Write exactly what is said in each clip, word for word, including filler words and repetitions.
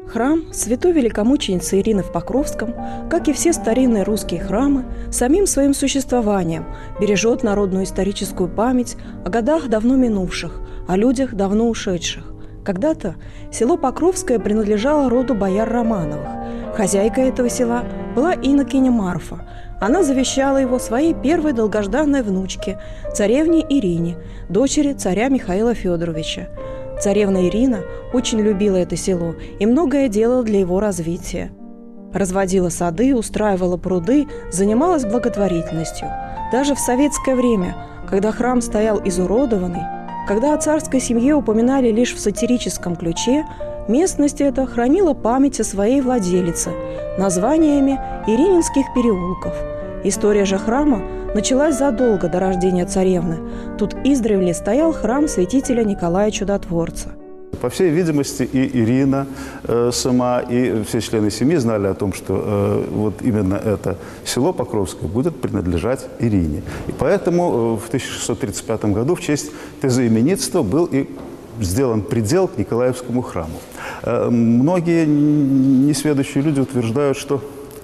Храм святой великомученицы Ирины в Покровском, как и все старинные русские храмы, самим своим существованием бережет народную историческую память о годах давно минувших, о людях давно ушедших. Когда-то село Покровское принадлежало роду бояр Романовых. Хозяйкой этого села была инокиня Марфа. Она завещала его своей первой долгожданной внучке, царевне Ирине, дочери царя Михаила Федоровича. Царевна Ирина очень любила это село и многое делала для его развития. Разводила сады, устраивала пруды, занималась благотворительностью. Даже в советское время, когда храм стоял изуродованный, когда о царской семье упоминали лишь в сатирическом ключе, местность эта хранила память о своей владелице названиями Ирининских переулков. История же храма началась задолго до рождения царевны. Тут издревле стоял храм святителя Николая Чудотворца. По всей видимости, и Ирина э, сама, и все члены семьи знали о том, что э, вот именно это село Покровское будет принадлежать Ирине. И поэтому э, в тысяча шестьсот тридцать пятом году в честь тезоименитства был и сделан предел к Николаевскому храму. Э, многие несведущие люди утверждают, что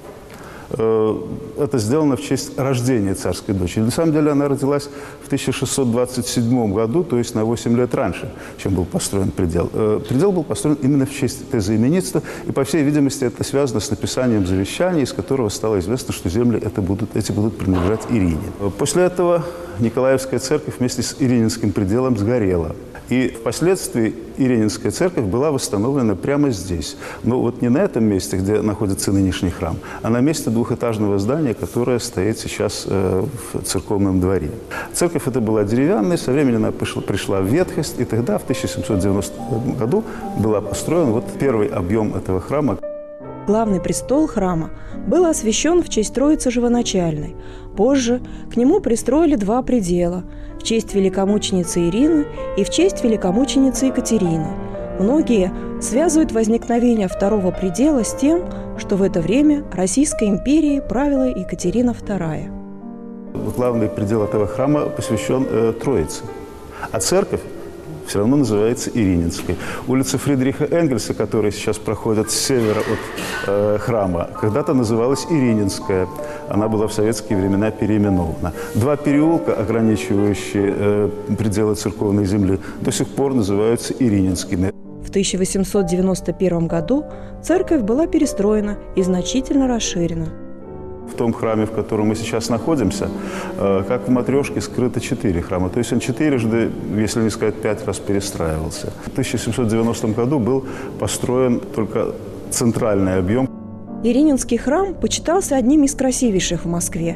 это сделано в честь рождения царской дочери. На самом деле она родилась в тысяча шестьсот двадцать седьмом году, то есть на восемь лет раньше, чем был построен предел. Предел был построен именно в честь тезоименитства, и, по всей видимости, это связано с написанием завещания, из которого стало известно, что земли это будут, эти будут принадлежать Ирине. После этого Николаевская церковь вместе с Ирининским пределом сгорела. И впоследствии Ирининская церковь была восстановлена прямо здесь. Но вот не на этом месте, где находится нынешний храм, а на месте двухэтажного здания, которое стоит сейчас э, в церковном дворе. Церковь эта была деревянной, со временем она пришла, пришла в ветхость, и тогда, в тысяча семьсот девяностом году, был построен вот первый объем этого храма. Главный престол храма был освящен в честь Троицы Живоначальной. Позже к нему пристроили два предела – в честь великомученицы Ирины и в честь великомученицы Екатерины. Многие связывают возникновение второго предела с тем, что в это время Российской империей правила Екатерина вторая. Главный предел этого храма посвящен э, Троице, а церковь все равно называется Ирининской. Улица Фридриха Энгельса, которая сейчас проходит с севера от э, храма, когда-то называлась Ирининская. Она была в советские времена переименована. Два переулка, ограничивающие э, пределы церковной земли, до сих пор называются Ирининскими. В тысяча восемьсот девяносто первом году церковь была перестроена и значительно расширена. В том храме, в котором мы сейчас находимся, как в матрешке, скрыто четыре храма. То есть он четырежды, если не сказать пять раз, перестраивался. В тысяча семьсот девяностом году был построен только центральный объем. Ирининский храм почитался одним из красивейших в Москве.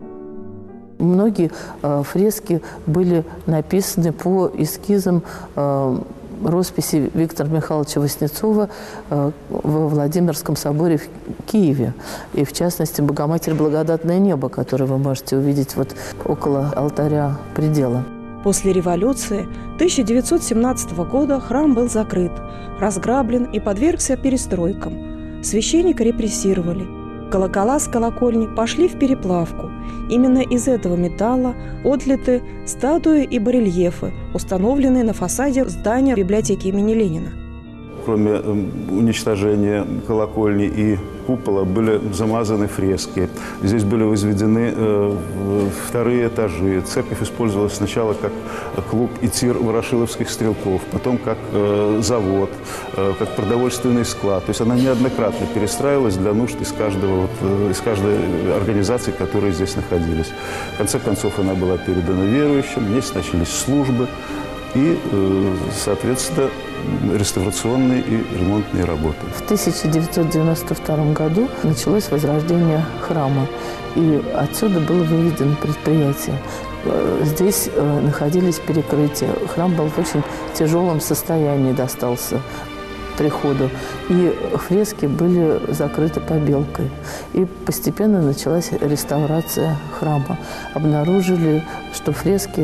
Многие э, фрески были написаны по эскизам э, росписи Виктора Михайловича Васнецова э, во Владимирском соборе в Киеве. И, в частности, Богоматерь Благодатное небо, которое вы можете увидеть вот около алтаря предела. После революции тысяча девятьсот семнадцатого года храм был закрыт, разграблен и подвергся перестройкам. Священника репрессировали. Колокола с колокольни пошли в переплавку. Именно из этого металла отлиты статуи и барельефы, установленные на фасаде здания библиотеки имени Ленина. Кроме э, уничтожения колокольни и купола, были замазаны фрески. Здесь были возведены э, вторые этажи. Церковь использовалась сначала как клуб и тир ворошиловских стрелков, потом как э, завод, э, как продовольственный склад. То есть она неоднократно перестраивалась для нужд из, каждого, вот, э, из каждой организации, которые здесь находились. В конце концов, она была передана верующим, здесь начались службы и, э, соответственно, реставрационные и ремонтные работы. В тысяча девятьсот девяносто втором году началось возрождение храма, и отсюда было выведено предприятие. Здесь находились перекрытия. Храм был в очень тяжелом состоянии, достался приходу, и фрески были закрыты побелкой. И постепенно началась реставрация храма. Обнаружили, что фрески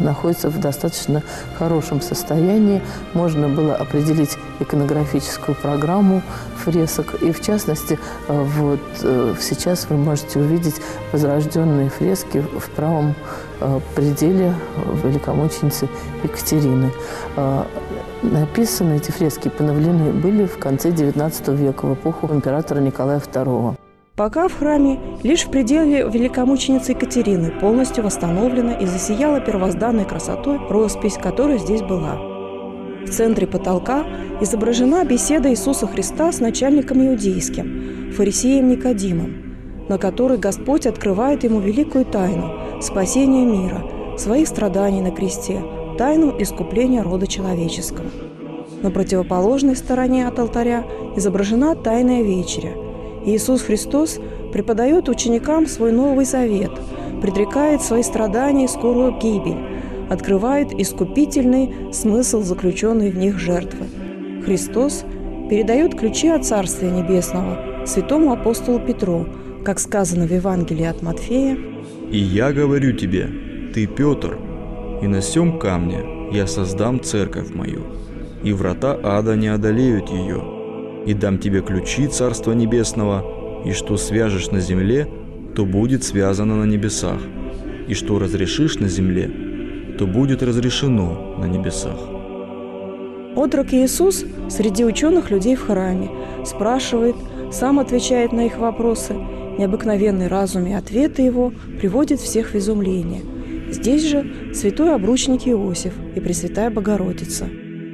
находится в достаточно хорошем состоянии. Можно было определить иконографическую программу фресок. И, в частности, вот сейчас вы можете увидеть возрожденные фрески в правом пределе великомученицы Екатерины. Написаны эти фрески, поновлены были в конце девятнадцатого века, в эпоху императора Николая второго. Пока в храме лишь в пределе великомученицы Екатерины полностью восстановлена и засияла первозданной красотой роспись, которая здесь была. В центре потолка изображена беседа Иисуса Христа с начальником иудейским, фарисеем Никодимом, на которой Господь открывает ему великую тайну – спасения мира, своих страданий на кресте, тайну искупления рода человеческого. На противоположной стороне от алтаря изображена Тайная вечеря. Иисус Христос преподает ученикам свой Новый Завет, предрекает свои страдания и скорую гибель, открывает искупительный смысл заключенной в них жертвы. Христос передает ключи от Царствия Небесного святому апостолу Петру, как сказано в Евангелии от Матфея: «И я говорю тебе, ты Петр, и на сем камне я создам церковь мою, и врата ада не одолеют ее. И дам тебе ключи Царства Небесного, и что свяжешь на земле, то будет связано на небесах, и что разрешишь на земле, то будет разрешено на небесах». Отрок Иисус среди ученых людей в храме спрашивает, сам отвечает на их вопросы. Необыкновенный разум и ответы его приводят всех в изумление. Здесь же святой обручник Иосиф и Пресвятая Богородица.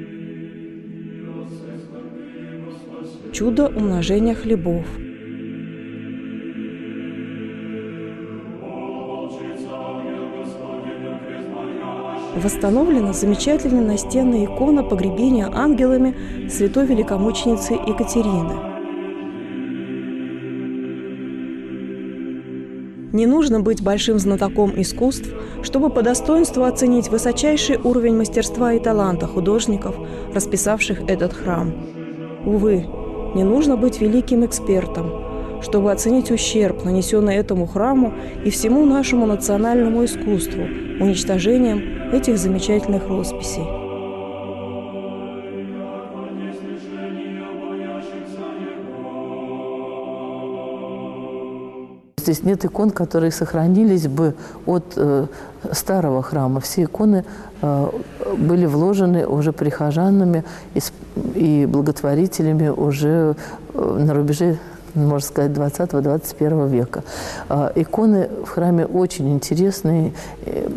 Чудо умножения хлебов. Восстановлена замечательная настенная икона погребения ангелами святой великомученицы Екатерины. Не нужно быть большим знатоком искусств, чтобы по достоинству оценить высочайший уровень мастерства и таланта художников, расписавших этот храм. Увы, не нужно быть великим экспертом, чтобы оценить ущерб, нанесенный этому храму и всему нашему национальному искусству уничтожением этих замечательных росписей. Здесь нет икон, которые сохранились бы от э, старого храма. Все иконы э, были вложены уже прихожанами и, и благотворителями уже э, на рубеже, можно сказать, двадцатого-двадцать первого века. Э, иконы в храме очень интересные и,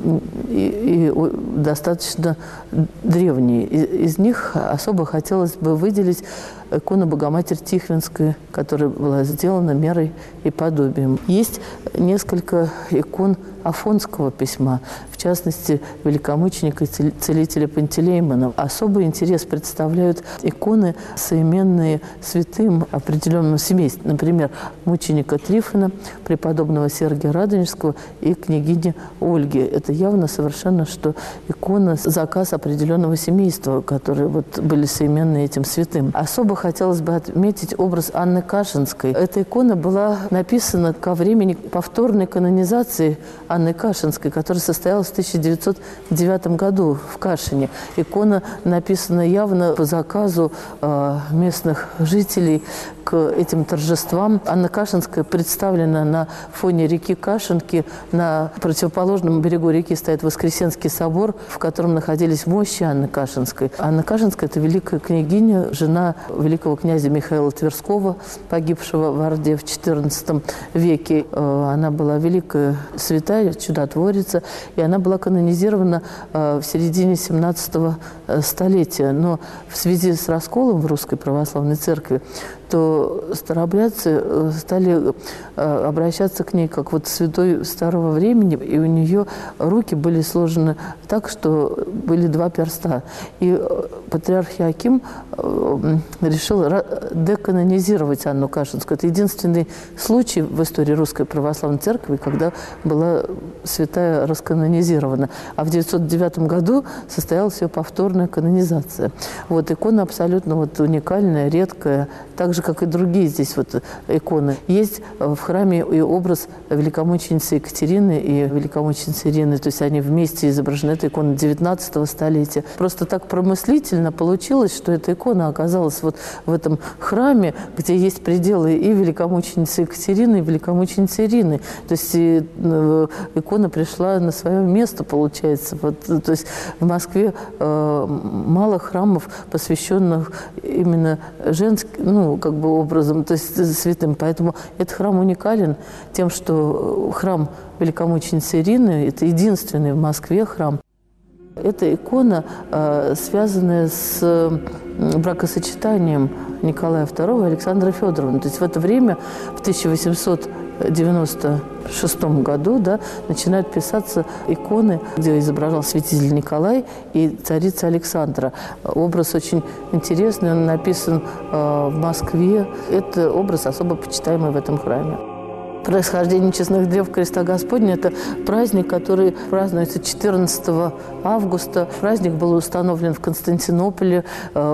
и, и достаточно древние. Из, из них особо хотелось бы выделить икону Богоматерь Тихвинской, которая была сделана мерой и подобием. Есть несколько икон афонского письма, в частности, великомученика и целителя Пантелеймона. Особый интерес представляют иконы, соименные святым определенного семейства. Например, мученика Трифона, преподобного Сергия Радонежского и княгини Ольги. Это явно совершенно, что икона – заказ определенного семейства, которые вот были соименны этим святым. Особо хотелось бы отметить образ Анны Кашинской. Эта икона была написана ко времени повторной канонизации Анны Кашинской, которая состоялась в тысяча девятьсот девятом году в Кашине. Икона написана явно по заказу э, местных жителей к этим торжествам. Анна Кашинская представлена на фоне реки Кашинки. На противоположном берегу реки стоит Воскресенский собор, в котором находились мощи Анны Кашинской. Анна Кашинская – это великая княгиня, жена великого князя Михаила Тверского, погибшего в Орде в четырнадцатом веке. Она была великая святая, чудотворица, и она была канонизирована в середине семнадцатого столетия. Но в связи с расколом в Русской Православной Церкви, то старообрядцы стали обращаться к ней как вот святой старого времени, и у нее руки были сложены так, что были два перста. И патриарх Иоаким решил деканонизировать Анну Кашинскую. Это единственный случай в истории Русской Православной Церкви, когда была святая расканонизирована. А в девятьсот девятом году состоялась ее повторная канонизация. Вот икона абсолютно вот уникальная, редкая, так же, же, как и другие здесь вот иконы. Есть в храме и образ великомученицы Екатерины и великомученицы Ирины. То есть они вместе изображены. Это икона девятнадцатого столетия. Просто так промыслительно получилось, что эта икона оказалась вот в этом храме, где есть пределы и великомученицы Екатерины, и великомученицы Ирины. То есть и, икона пришла на свое место, получается. Вот, то есть в Москве э, мало храмов, посвященных именно женским, ну, как бы образом, то есть святым. Поэтому этот храм уникален тем, что храм великомученицы Ирины – это единственный в Москве храм. Это икона, э, связанная с бракосочетанием Николая второго и Александры Федоровны. То есть в это время, в тысяча восемьсот девяносто шестом году, да, начинают писаться иконы, где изображал святитель Николай и царица Александра. Образ очень интересный, он написан э, в Москве. Это образ особо почитаемый в этом храме. Происхождение честных древ Креста Господня – это праздник, который празднуется четырнадцатого августа. Праздник был установлен в Константинополе,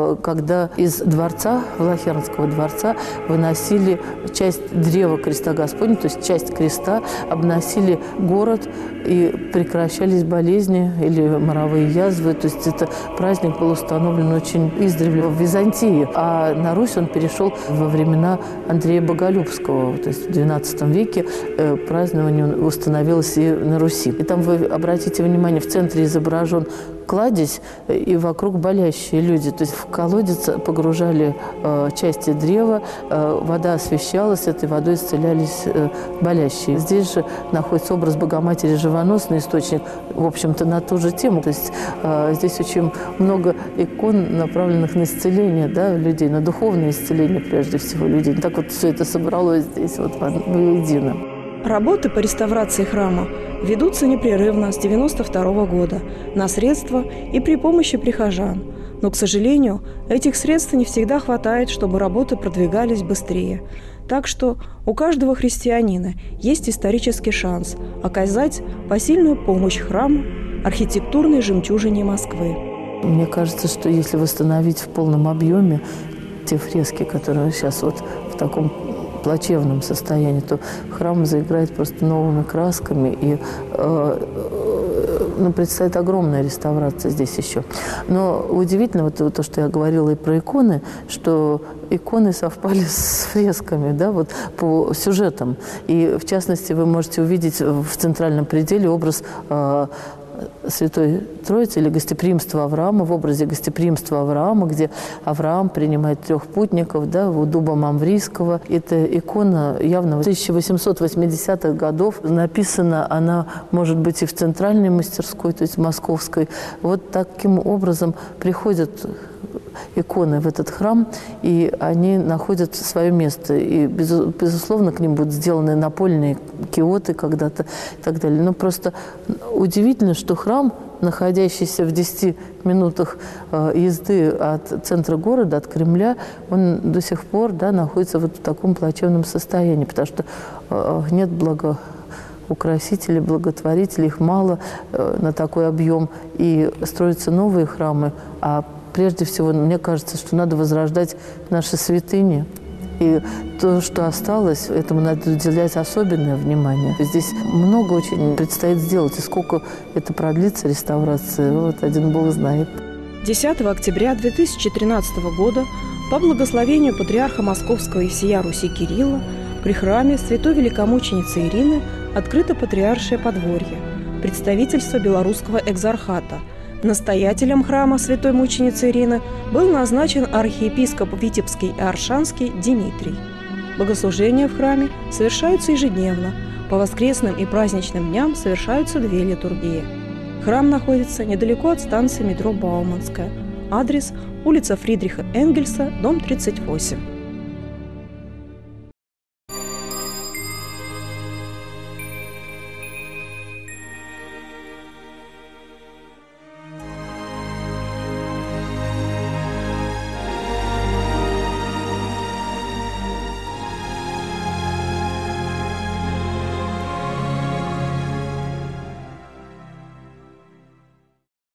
когда из дворца, Влахернского дворца, выносили часть древа Креста Господня, то есть часть креста, обносили город, и прекращались болезни или моровые язвы. То есть это праздник был установлен очень издревле в Византии, а на Русь он перешел во времена Андрея Боголюбского, то есть в двенадцатом веке празднование установилось и на Руси. И там, вы обратите внимание, в центре изображен кладезь и вокруг болящие люди. То есть в колодец погружали э, части древа, э, вода освещалась, этой водой исцелялись э, болящие. Здесь же находится образ Богоматери Живоносный, источник, в общем-то, на ту же тему. То есть э, здесь очень много икон, направленных на исцеление, да, людей, на духовное исцеление, прежде всего, людей. Так вот все это собралось здесь вот воедино. Работы по реставрации храма ведутся непрерывно с девяносто второго года на средства и при помощи прихожан. Но, к сожалению, этих средств не всегда хватает, чтобы работы продвигались быстрее. Так что у каждого христианина есть исторический шанс оказать посильную помощь храму, архитектурной жемчужине Москвы. Мне кажется, что если восстановить в полном объеме те фрески, которые сейчас вот в таком плачевном состоянии, то храм заиграет просто новыми красками, и э, ну, предстоит огромная реставрация здесь еще. Но удивительно, вот то, что я говорила и про иконы, что иконы совпали с фресками, да, вот по сюжетам. И, в частности, вы можете увидеть в центральном пределе образ э, Святой Троицы или гостеприимства Авраама, в образе гостеприимства Авраама, где Авраам принимает трех путников, да, у дуба Мамврийского. Эта икона явно тысяча восемьсот восьмидесятых годов. Написана она, может быть, и в центральной мастерской, то есть московской. Вот таким образом приходят иконы в этот храм, и они находят свое место. И, безусловно, к ним будут сделаны напольные киоты когда-то и так далее. Но просто удивительно, что храм, находящийся в десяти минутах э, езды от центра города, от Кремля, он до сих пор, да, находится вот в таком плачевном состоянии, потому что э, нет благоукрасителей, благотворителей, их мало э, на такой объем, и строятся новые храмы, а прежде всего, мне кажется, что надо возрождать наши святыни. И то, что осталось, этому надо уделять особенное внимание. Здесь много очень предстоит сделать. И сколько это продлится, реставрация, вот один Бог знает. десятого октября две тысячи тринадцатого года по благословению патриарха Московского и всея Руси Кирилла при храме Святой Великомученицы Ирины открыто Патриаршее подворье, представительство Белорусского экзархата. Настоятелем храма Святой Мученицы Ирины был назначен архиепископ Витебский и Аршанский Дмитрий. Богослужения в храме совершаются ежедневно. По воскресным и праздничным дням совершаются две литургии. Храм находится недалеко от станции метро Бауманская. Адрес – улица Фридриха Энгельса, дом тридцать восемь.